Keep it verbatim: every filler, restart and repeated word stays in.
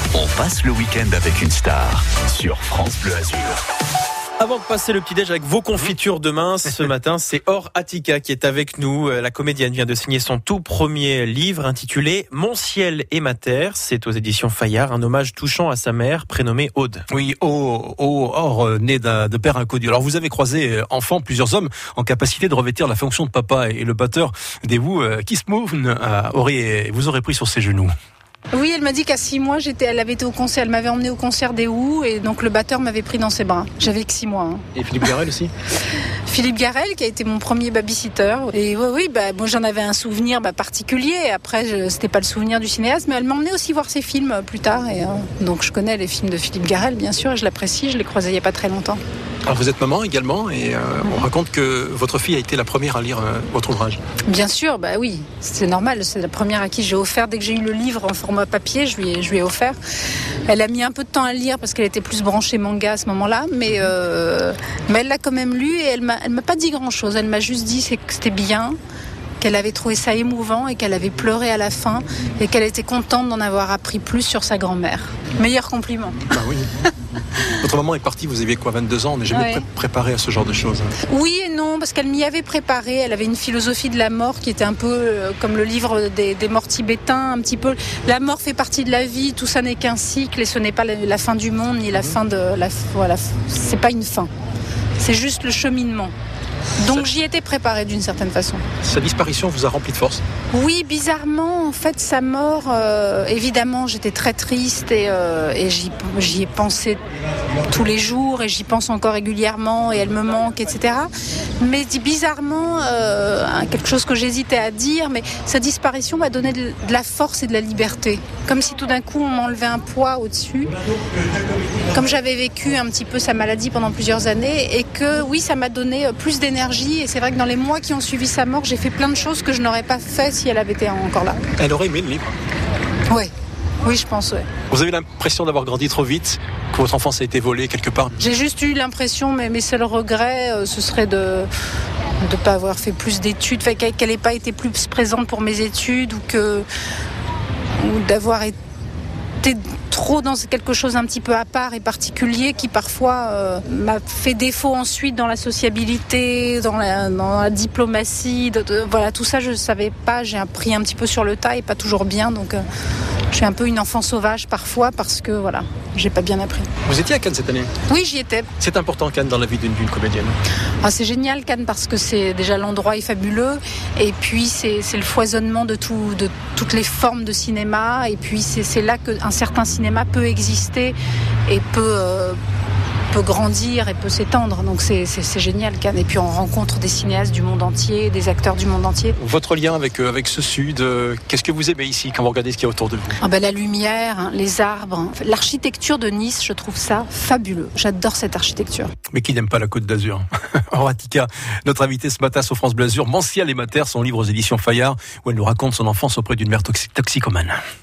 On passe le week-end avec une star sur France Bleu Azur. Avant de passer le petit-déj avec vos confitures demain, ce matin, c'est Or Attica qui est avec nous. La comédienne vient de signer son tout premier livre intitulé Mon ciel et ma terre. C'est aux éditions Fayard, un hommage touchant à sa mère prénommée Aude. Oui, Or, Or né de père inconnu. Alors vous avez croisé enfant plusieurs hommes en capacité de revêtir la fonction de papa et le batteur des Who, Keith Moon, aurait, vous aurez pris sur ses genoux. Oui, elle m'a dit qu'à six mois, j'étais, elle avait été au concert, elle m'avait emmené au concert des Who et donc le batteur m'avait pris dans ses bras. J'avais que six mois. Hein. Et Philippe Garrel aussi. Philippe Garrel qui a été mon premier babysitter. Et oui, oui, bah, moi j'en avais un souvenir bah, particulier. Après, je, c'était pas le souvenir du cinéaste, mais elle m'emmenait aussi voir ses films euh, plus tard. Et, euh, donc je connais les films de Philippe Garrel, bien sûr, et je l'apprécie. Je l'ai croisé il y a pas très longtemps. Alors vous êtes maman également et euh, on raconte que votre fille a été la première à lire euh, votre ouvrage. Bien sûr, bah oui, c'est normal. C'est la première à qui j'ai offert. Dès que j'ai eu le livre en format papier, je lui ai, je lui ai offert. Elle a mis un peu de temps à le lire parce qu'elle était plus branchée manga à ce moment-là, mais, euh, mais elle l'a quand même lu et elle m'a, elle m'a pas dit grand-chose. Elle m'a juste dit que c'était bien, qu'elle avait trouvé ça émouvant et qu'elle avait pleuré à la fin et qu'elle était contente d'en avoir appris plus sur sa grand-mère. Meilleur compliment. Ah oui. Votre maman est partie, vous aviez quoi, vingt-deux ans, on n'est jamais ouais. préparé à ce genre de choses. Oui et non, parce qu'elle m'y avait préparé. Elle avait une philosophie de la mort qui était un peu euh, comme le livre des, des morts tibétains, un petit peu. La mort fait partie de la vie, tout ça n'est qu'un cycle et ce n'est pas la, la fin du monde ni la mmh. fin de la. Voilà, c'est pas une fin. C'est juste le cheminement. Donc j'y étais préparée d'une certaine façon. Sa disparition vous a rempli de force ? Oui, bizarrement, en fait, sa mort, euh, évidemment, j'étais très triste et, euh, et j'y, j'y ai pensé tous les jours et j'y pense encore régulièrement et elle me manque, et cetera. Mais bizarrement, euh, quelque chose que j'hésitais à dire, mais sa disparition m'a donné de, de la force et de la liberté. Comme si tout d'un coup, on m'enlevait un poids au-dessus. Comme j'avais vécu un petit peu sa maladie pendant plusieurs années et que, oui, ça m'a donné plus d'énergie. Et c'est vrai que dans les mois qui ont suivi sa mort, j'ai fait plein de choses que je n'aurais pas fait si elle avait été encore là. Elle aurait aimé le livre ? Oui, oui, je pense, oui. Vous avez l'impression d'avoir grandi trop vite, que votre enfance a été volée quelque part ? J'ai juste eu l'impression, mais mes seuls regrets, euh, ce serait de ne pas avoir fait plus d'études, fait, qu'elle n'ait pas été plus présente pour mes études ou, que, ou d'avoir été trop dans quelque chose un petit peu à part et particulier qui parfois euh, m'a fait défaut ensuite dans la sociabilité, dans la, dans la diplomatie, de, de, voilà, tout ça je ne savais pas, j'ai appris un petit peu sur le tas et pas toujours bien, donc euh, je suis un peu une enfant sauvage parfois parce que voilà, j'ai pas bien appris. Vous étiez à Cannes cette année ? Oui, j'y étais. C'est important Cannes dans la vie d'une, d'une comédienne ? Ah, c'est génial Cannes parce que c'est déjà l'endroit est fabuleux et puis c'est, c'est le foisonnement de, tout, de toutes les formes de cinéma et puis c'est, c'est là qu'un certain cinéma peut exister et peut, euh, peut grandir et peut s'étendre. Donc c'est, c'est, c'est génial Cannes. Et puis on rencontre des cinéastes du monde entier, des acteurs du monde entier. Votre lien avec, euh, avec ce sud, euh, qu'est-ce que vous aimez ici quand vous regardez ce qu'il y a autour de vous ? Ah ben, la lumière, hein, les arbres, hein. L'architecture de Nice, je trouve ça fabuleux. J'adore cette architecture. Mais qui n'aime pas la Côte d'Azur ? Or Attica, notre invitée ce matin sur France Bleu Azur, Mon ciel et ma terre, son livre aux éditions Fayard, où elle nous raconte son enfance auprès d'une mère toxi- toxicomane.